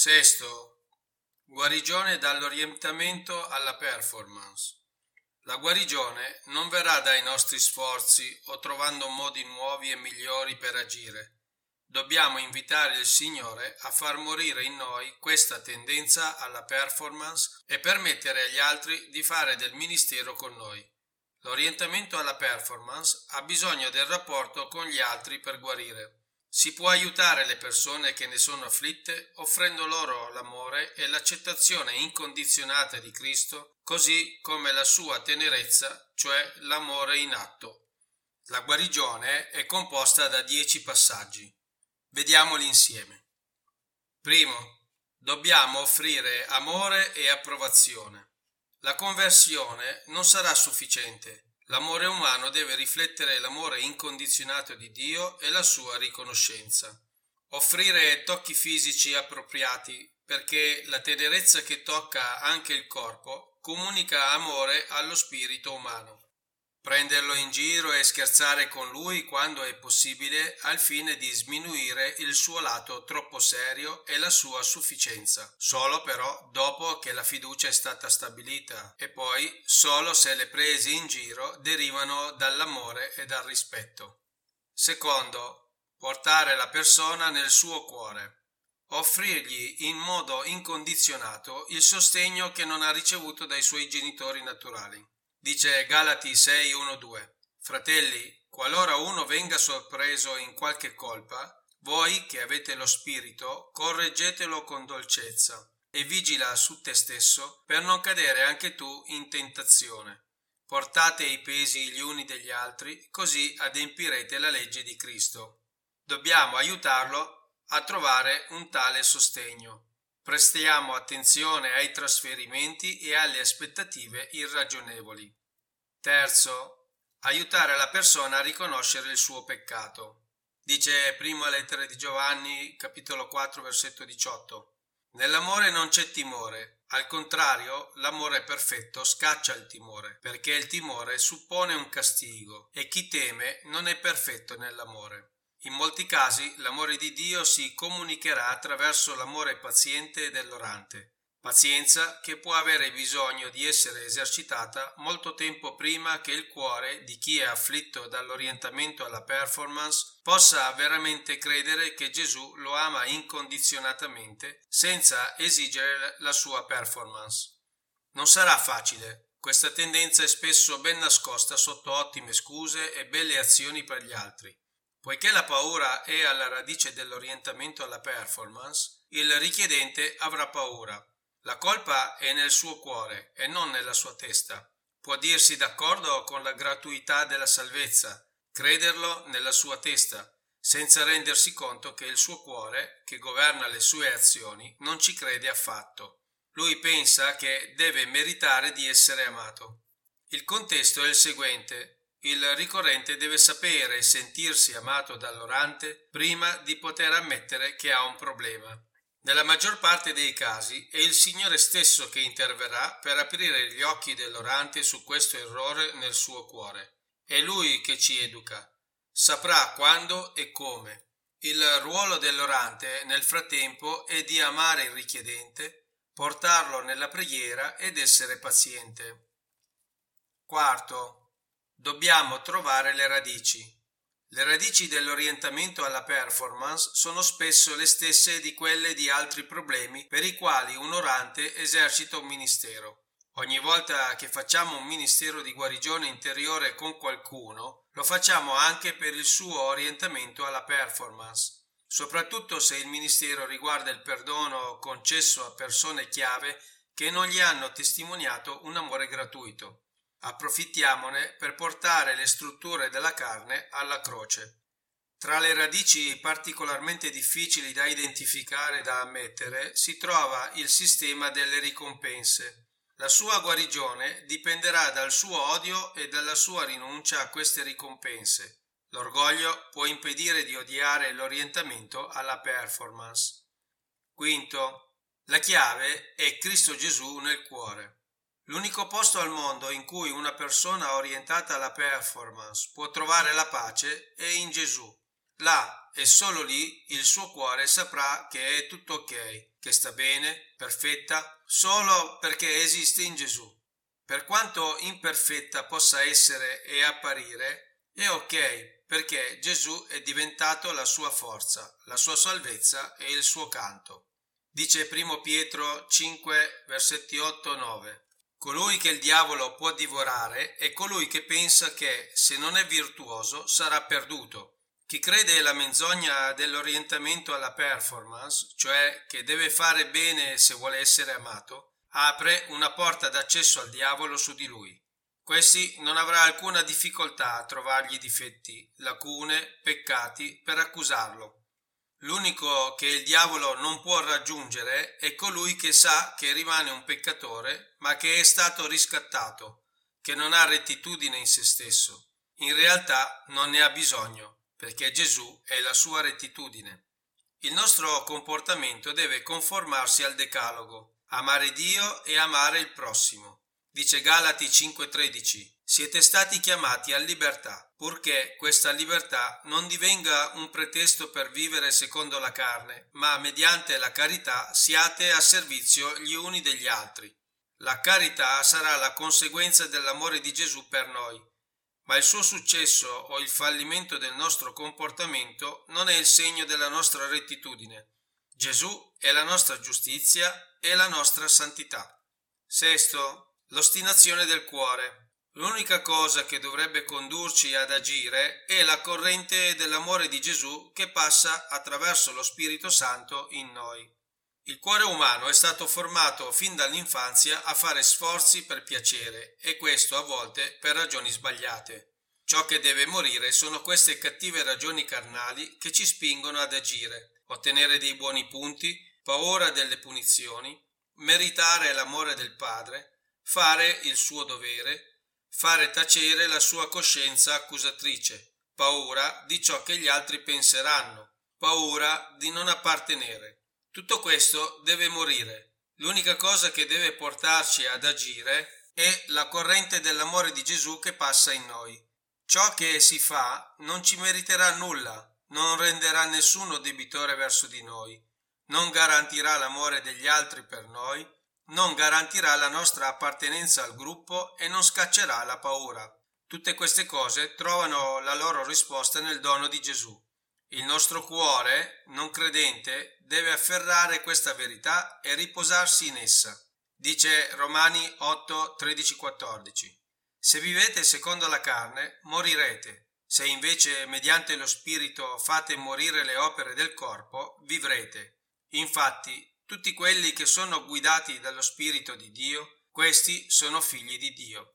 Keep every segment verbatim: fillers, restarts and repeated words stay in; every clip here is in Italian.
Sesto, guarigione dall'orientamento alla performance. La guarigione non verrà dai nostri sforzi o trovando modi nuovi e migliori per agire. Dobbiamo invitare il Signore a far morire in noi questa tendenza alla performance e permettere agli altri di fare del ministero con noi. L'orientamento alla performance ha bisogno del rapporto con gli altri per guarire. Si può aiutare le persone che ne sono afflitte offrendo loro l'amore e l'accettazione incondizionata di Cristo, così come la sua tenerezza, cioè l'amore in atto. La guarigione è composta da dieci passaggi. Vediamoli insieme. Primo, dobbiamo offrire amore e approvazione. La conversione non sarà sufficiente. L'amore umano deve riflettere l'amore incondizionato di Dio e la sua riconoscenza. Offrire tocchi fisici appropriati, perché la tenerezza che tocca anche il corpo comunica amore allo spirito umano. Prenderlo in giro e scherzare con lui quando è possibile al fine di sminuire il suo lato troppo serio e la sua sufficienza, solo però dopo che la fiducia è stata stabilita e poi solo se le prese in giro derivano dall'amore e dal rispetto. Secondo, portare la persona nel suo cuore. Offrirgli in modo incondizionato il sostegno che non ha ricevuto dai suoi genitori naturali. Dice Galati sei uno due: Fratelli, qualora uno venga sorpreso in qualche colpa, voi che avete lo spirito, correggetelo con dolcezza e vigila su te stesso per non cadere anche tu in tentazione. Portate i pesi gli uni degli altri, così adempirete la legge di Cristo. Dobbiamo aiutarlo a trovare un tale sostegno. Prestiamo attenzione ai trasferimenti e alle aspettative irragionevoli. Terzo, aiutare la persona a riconoscere il suo peccato. Dice prima lettera di Giovanni, capitolo quattro, versetto diciotto. Nell'amore non c'è timore, al contrario, l'amore perfetto scaccia il timore, perché il timore suppone un castigo e chi teme non è perfetto nell'amore. In molti casi l'amore di Dio si comunicherà attraverso l'amore paziente dell'orante, pazienza che può avere bisogno di essere esercitata molto tempo prima che il cuore di chi è afflitto dall'orientamento alla performance possa veramente credere che Gesù lo ama incondizionatamente senza esigere la sua performance. Non sarà facile. Questa tendenza è spesso ben nascosta sotto ottime scuse e belle azioni per gli altri. Poiché la paura è alla radice dell'orientamento alla performance, il richiedente avrà paura. La colpa è nel suo cuore e non nella sua testa. Può dirsi d'accordo con la gratuità della salvezza, crederlo nella sua testa, senza rendersi conto che il suo cuore, che governa le sue azioni, non ci crede affatto. Lui pensa che deve meritare di essere amato. Il contesto è il seguente. Il ricorrente deve sapere e sentirsi amato dall'orante prima di poter ammettere che ha un problema. Nella maggior parte dei casi è il Signore stesso che interverrà per aprire gli occhi dell'orante su questo errore nel suo cuore. È Lui che ci educa. Saprà quando e come. Il ruolo dell'orante nel frattempo è di amare il richiedente, portarlo nella preghiera ed essere paziente. Quarto. Dobbiamo trovare le radici. Le radici dell'orientamento alla performance sono spesso le stesse di quelle di altri problemi per i quali un orante esercita un ministero. Ogni volta che facciamo un ministero di guarigione interiore con qualcuno, lo facciamo anche per il suo orientamento alla performance, soprattutto se il ministero riguarda il perdono concesso a persone chiave che non gli hanno testimoniato un amore gratuito. Approfittiamone per portare le strutture della carne alla croce. Tra le radici particolarmente difficili da identificare e da ammettere si trova il sistema delle ricompense. La sua guarigione dipenderà dal suo odio e dalla sua rinuncia a queste ricompense. L'orgoglio può impedire di odiare l'orientamento alla performance. Quinto, la chiave è Cristo Gesù nel cuore. L'unico posto al mondo in cui una persona orientata alla performance può trovare la pace è in Gesù. Là e solo lì il suo cuore saprà che è tutto ok, che sta bene, perfetta, solo perché esiste in Gesù. Per quanto imperfetta possa essere e apparire, è ok perché Gesù è diventato la sua forza, la sua salvezza e il suo canto. Dice primo Pietro cinque, versetti otto nove. Colui che il diavolo può divorare è colui che pensa che, se non è virtuoso, sarà perduto. Chi crede alla menzogna dell'orientamento alla performance, cioè che deve fare bene se vuole essere amato, apre una porta d'accesso al diavolo su di lui. Questi non avrà alcuna difficoltà a trovargli difetti, lacune, peccati per accusarlo. L'unico che il diavolo non può raggiungere è colui che sa che rimane un peccatore, ma che è stato riscattato, che non ha rettitudine in se stesso. In realtà non ne ha bisogno, perché Gesù è la sua rettitudine. Il nostro comportamento deve conformarsi al decalogo, amare Dio e amare il prossimo. Dice Galati cinque tredici, siete stati chiamati a libertà, purché questa libertà non divenga un pretesto per vivere secondo la carne, ma mediante la carità siate a servizio gli uni degli altri. La carità sarà la conseguenza dell'amore di Gesù per noi, ma il suo successo o il fallimento del nostro comportamento non è il segno della nostra rettitudine. Gesù è la nostra giustizia e la nostra santità. Sesto, l'ostinazione del cuore. L'unica cosa che dovrebbe condurci ad agire è la corrente dell'amore di Gesù che passa attraverso lo Spirito Santo in noi. Il cuore umano è stato formato fin dall'infanzia a fare sforzi per piacere, e questo a volte per ragioni sbagliate. Ciò che deve morire sono queste cattive ragioni carnali che ci spingono ad agire, ottenere dei buoni punti, paura delle punizioni, meritare l'amore del Padre, fare il suo dovere, fare tacere la sua coscienza accusatrice, paura di ciò che gli altri penseranno, paura di non appartenere. Tutto questo deve morire. L'unica cosa che deve portarci ad agire è la corrente dell'amore di Gesù che passa in noi. Ciò che si fa non ci meriterà nulla, non renderà nessuno debitore verso di noi, non garantirà l'amore degli altri per noi, non garantirà la nostra appartenenza al gruppo e non scaccerà la paura. Tutte queste cose trovano la loro risposta nel dono di Gesù. Il nostro cuore, non credente, deve afferrare questa verità e riposarsi in essa. Dice Romani otto tredici quattordici. Se vivete secondo la carne, morirete. Se invece mediante lo Spirito fate morire le opere del corpo, vivrete. Infatti, tutti quelli che sono guidati dallo Spirito di Dio, questi sono figli di Dio.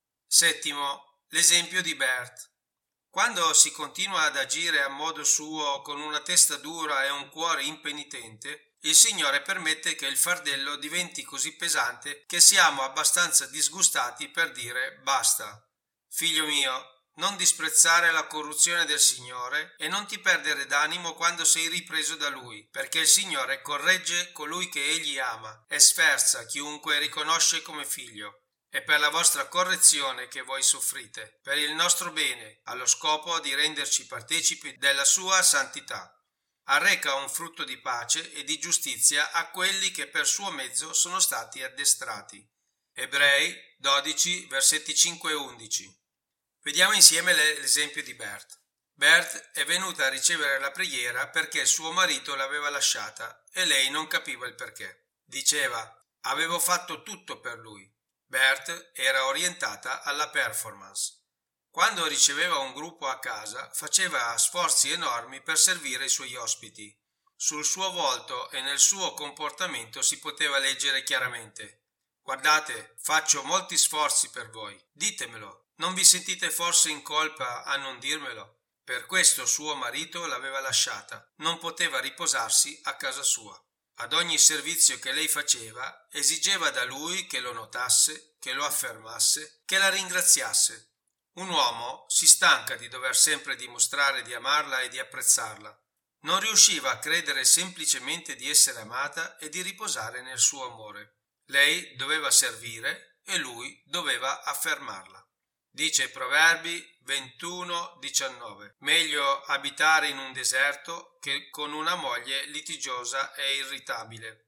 Settimo, l'esempio di Bert. Quando si continua ad agire a modo suo con una testa dura e un cuore impenitente, il Signore permette che il fardello diventi così pesante che siamo abbastanza disgustati per dire basta. Figlio mio, non disprezzare la corruzione del Signore e non ti perdere d'animo quando sei ripreso da Lui, perché il Signore corregge colui che Egli ama e sferza chiunque riconosce come figlio. È per la vostra correzione che voi soffrite, per il nostro bene, allo scopo di renderci partecipi della sua santità. Arreca un frutto di pace e di giustizia a quelli che per suo mezzo sono stati addestrati. Ebrei dodici, versetti cinque e undici. Vediamo insieme l'esempio di Bert. Bert è venuta a ricevere la preghiera perché suo marito l'aveva lasciata e lei non capiva il perché. Diceva, avevo fatto tutto per lui. Bert era orientata alla performance. Quando riceveva un gruppo a casa, faceva sforzi enormi per servire i suoi ospiti. Sul suo volto e nel suo comportamento si poteva leggere chiaramente: guardate, faccio molti sforzi per voi, ditemelo. Non vi sentite forse in colpa a non dirmelo? Per questo suo marito l'aveva lasciata, non poteva riposarsi a casa sua. Ad ogni servizio che lei faceva, esigeva da lui che lo notasse, che lo affermasse, che la ringraziasse. Un uomo si stanca di dover sempre dimostrare di amarla e di apprezzarla. Non riusciva a credere semplicemente di essere amata e di riposare nel suo amore. Lei doveva servire e lui doveva affermarla. Dice Proverbi ventuno diciannove. Meglio abitare in un deserto che con una moglie litigiosa e irritabile.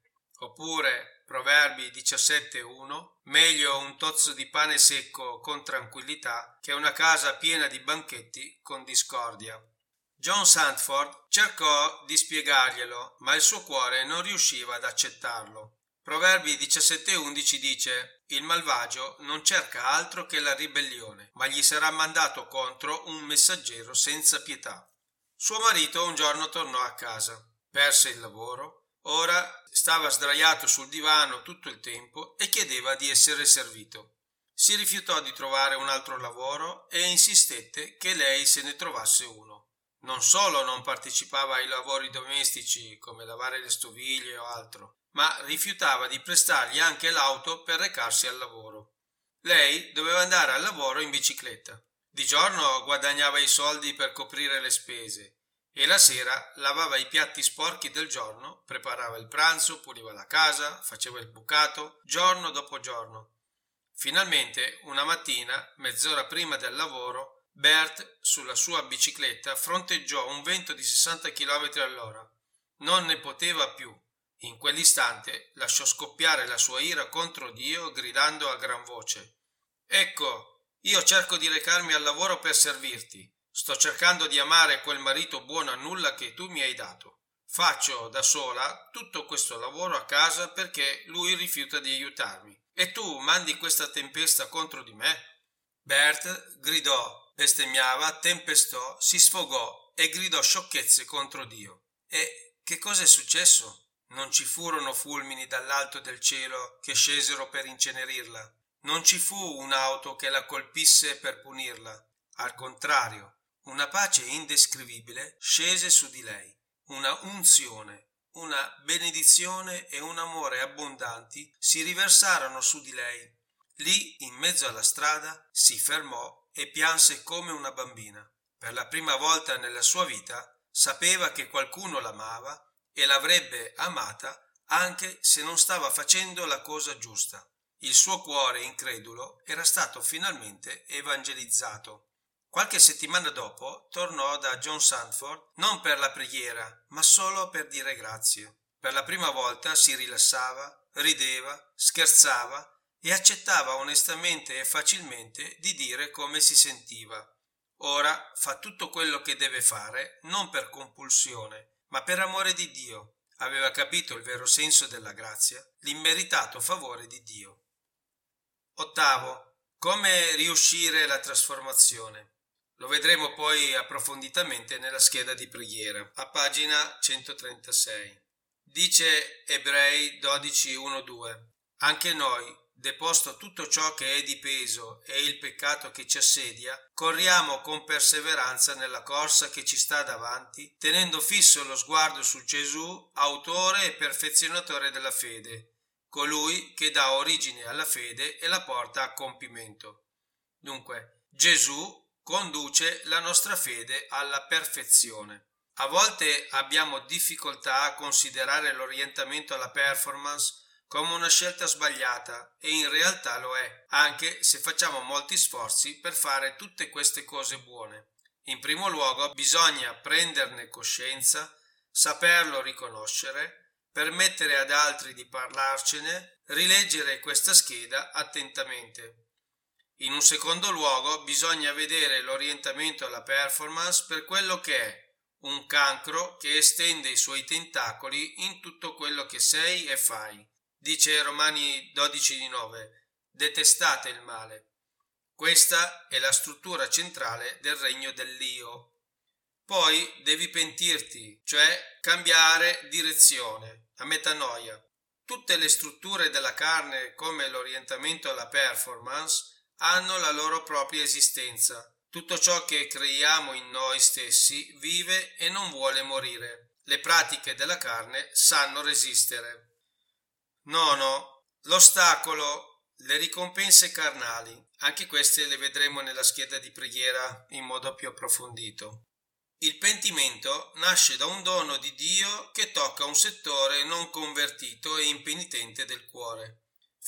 Oppure Proverbi diciassette uno. Meglio un tozzo di pane secco con tranquillità che una casa piena di banchetti con discordia. John Sandford cercò di spiegarglielo, ma il suo cuore non riusciva ad accettarlo. Proverbi diciassette undici dice: il malvagio non cerca altro che la ribellione, ma gli sarà mandato contro un messaggero senza pietà. Suo marito un giorno tornò a casa, perse il lavoro, ora stava sdraiato sul divano tutto il tempo e chiedeva di essere servito. Si rifiutò di trovare un altro lavoro e insistette che lei se ne trovasse uno. Non solo non partecipava ai lavori domestici come lavare le stoviglie o altro, ma rifiutava di prestargli anche l'auto per recarsi al lavoro. Lei doveva andare al lavoro in bicicletta. Di giorno guadagnava i soldi per coprire le spese e la sera lavava i piatti sporchi del giorno, preparava il pranzo, puliva la casa, faceva il bucato, giorno dopo giorno. Finalmente, una mattina, mezz'ora prima del lavoro, Bert, sulla sua bicicletta, fronteggiò un vento di sessanta chilometri all'ora. Non ne poteva più. In quell'istante lasciò scoppiare la sua ira contro Dio, gridando a gran voce: «Ecco, io cerco di recarmi al lavoro per servirti. Sto cercando di amare quel marito buono a nulla che tu mi hai dato. Faccio da sola tutto questo lavoro a casa perché lui rifiuta di aiutarmi. E tu mandi questa tempesta contro di me?» Bert gridò, bestemmiava, tempestò, si sfogò e gridò sciocchezze contro Dio. E che cosa è successo? Non ci furono fulmini dall'alto del cielo che scesero per incenerirla. Non ci fu un'auto che la colpisse per punirla. Al contrario, una pace indescrivibile scese su di lei, una unzione, una benedizione e un amore abbondanti si riversarono su di lei. Lì, in mezzo alla strada, si fermò e pianse come una bambina. Per la prima volta nella sua vita sapeva che qualcuno l'amava e l'avrebbe amata anche se non stava facendo la cosa giusta. Il suo cuore incredulo era stato finalmente evangelizzato. Qualche settimana dopo tornò da John Sandford non per la preghiera, ma solo per dire grazie. Per la prima volta si rilassava, rideva, scherzava e accettava onestamente e facilmente di dire come si sentiva. Ora fa tutto quello che deve fare non per compulsione, ma per amore di Dio. Aveva capito il vero senso della grazia, l'immeritato favore di Dio. Ottavo. Come riuscire la trasformazione. Lo vedremo poi approfonditamente nella scheda di preghiera, a pagina centotrentasei. Dice Ebrei dodici uno due. Anche noi, deposto tutto ciò che è di peso e il peccato che ci assedia, corriamo con perseveranza nella corsa che ci sta davanti, tenendo fisso lo sguardo su Gesù, autore e perfezionatore della fede, colui che dà origine alla fede e la porta a compimento. Dunque, Gesù conduce la nostra fede alla perfezione. A volte abbiamo difficoltà a considerare l'orientamento alla performance come una scelta sbagliata e in realtà lo è, anche se facciamo molti sforzi per fare tutte queste cose buone. In primo luogo bisogna prenderne coscienza, saperlo riconoscere, permettere ad altri di parlarcene, rileggere questa scheda attentamente. In un secondo luogo bisogna vedere l'orientamento alla performance per quello che è, un cancro che estende i suoi tentacoli in tutto quello che sei e fai. Dice Romani dodici nove, detestate il male. Questa è la struttura centrale del regno dell'io. Poi devi pentirti, cioè cambiare direzione, a metanoia. Tutte le strutture della carne, come l'orientamento alla performance, hanno la loro propria esistenza. Tutto ciò che creiamo in noi stessi vive e non vuole morire. Le pratiche della carne sanno resistere. Nono, l'ostacolo, le ricompense carnali. Anche queste le vedremo nella scheda di preghiera in modo più approfondito. Il pentimento nasce da un dono di Dio che tocca un settore non convertito e impenitente del cuore.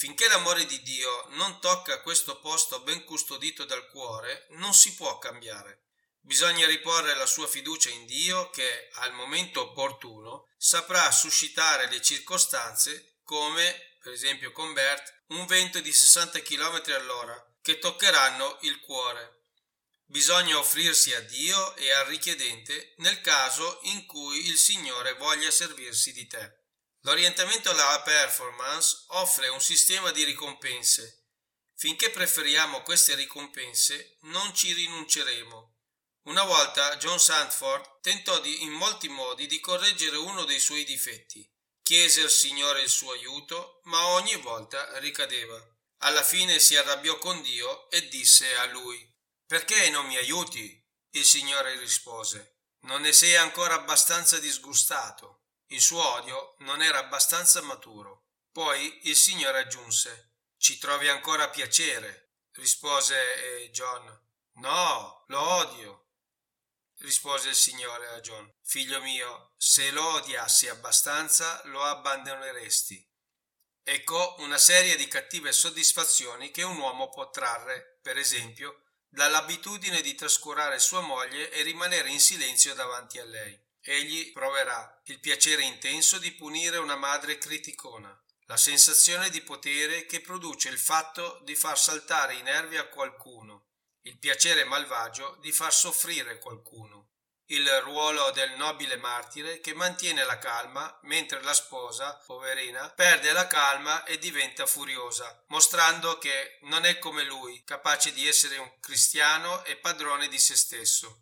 Finché l'amore di Dio non tocca questo posto ben custodito dal cuore, non si può cambiare. Bisogna riporre la sua fiducia in Dio che, al momento opportuno, saprà suscitare le circostanze come, per esempio con Bert, un vento di sessanta chilometri all'ora, che toccheranno il cuore. Bisogna offrirsi a Dio e al richiedente nel caso in cui il Signore voglia servirsi di te. L'orientamento alla performance offre un sistema di ricompense. Finché preferiamo queste ricompense, non ci rinunceremo. Una volta John Sandford tentò di, in molti modi di correggere uno dei suoi difetti. Chiese al Signore il suo aiuto, ma ogni volta ricadeva. Alla fine si arrabbiò con Dio e disse a lui: «Perché non mi aiuti?» Il Signore rispose: «Non ne sei ancora abbastanza disgustato». Il suo odio non era abbastanza maturo. Poi il Signore aggiunse: «Ci trovi ancora piacere?» Rispose John: «No, lo odio». Rispose il Signore a John: «Figlio mio, se lo odiassi abbastanza, lo abbandoneresti». Ecco una serie di cattive soddisfazioni che un uomo può trarre, per esempio, dall'abitudine di trascurare sua moglie e rimanere in silenzio davanti a lei. Egli proverà il piacere intenso di punire una madre criticona, la sensazione di potere che produce il fatto di far saltare i nervi a qualcuno, il piacere malvagio di far soffrire qualcuno, il ruolo del nobile martire che mantiene la calma mentre la sposa, poverina, perde la calma e diventa furiosa, mostrando che non è come lui, capace di essere un cristiano e padrone di se stesso.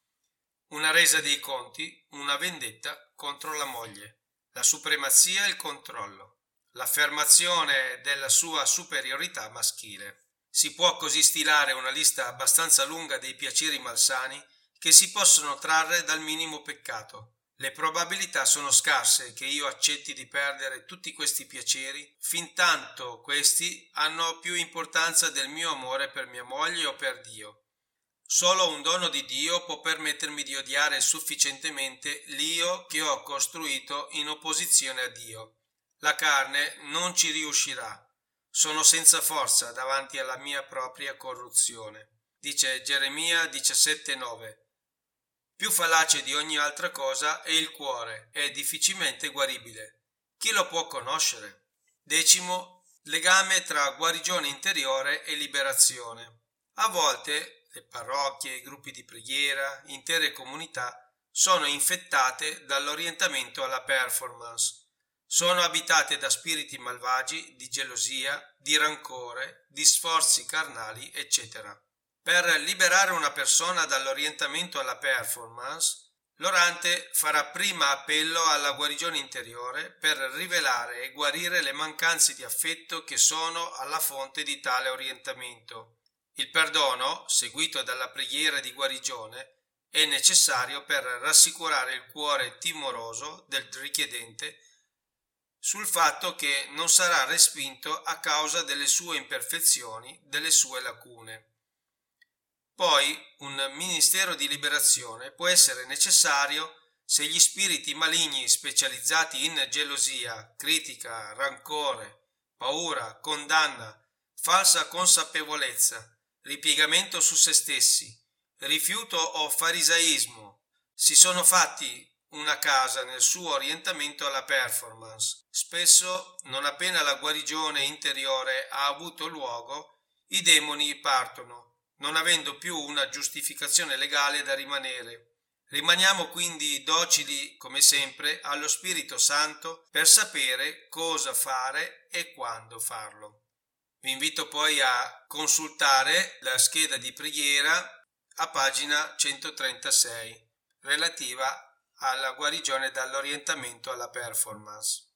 Una resa dei conti, una vendetta contro la moglie, la supremazia e il controllo, l'affermazione della sua superiorità maschile. Si può così stilare una lista abbastanza lunga dei piaceri malsani che si possono trarre dal minimo peccato. Le probabilità sono scarse che io accetti di perdere tutti questi piaceri fintanto questi hanno più importanza del mio amore per mia moglie o per Dio. Solo un dono di Dio può permettermi di odiare sufficientemente l'io che ho costruito in opposizione a Dio. La carne non ci riuscirà. Sono senza forza davanti alla mia propria corruzione. Dice Geremia diciassette nove. Più fallace di ogni altra cosa è il cuore, è difficilmente guaribile. Chi lo può conoscere? Decimo, legame tra guarigione interiore e liberazione. A volte le parrocchie, i gruppi di preghiera, intere comunità sono infettate dall'orientamento alla performance. Sono abitate da spiriti malvagi, di gelosia, di rancore, di sforzi carnali, eccetera. Per liberare una persona dall'orientamento alla performance, l'orante farà prima appello alla guarigione interiore per rivelare e guarire le mancanze di affetto che sono alla fonte di tale orientamento. Il perdono, seguito dalla preghiera di guarigione, è necessario per rassicurare il cuore timoroso del richiedente sul fatto che non sarà respinto a causa delle sue imperfezioni, delle sue lacune. Poi un ministero di liberazione può essere necessario se gli spiriti maligni specializzati in gelosia, critica, rancore, paura, condanna, falsa consapevolezza, ripiegamento su se stessi, rifiuto o farisaismo si sono fatti una casa nel suo orientamento alla performance. Spesso, non appena la guarigione interiore ha avuto luogo, i demoni partono, non avendo più una giustificazione legale da rimanere. Rimaniamo quindi docili, come sempre, allo Spirito Santo per sapere cosa fare e quando farlo. Vi invito poi a consultare la scheda di preghiera a pagina centotrentasei relativa alla guarigione dall'orientamento alla performance.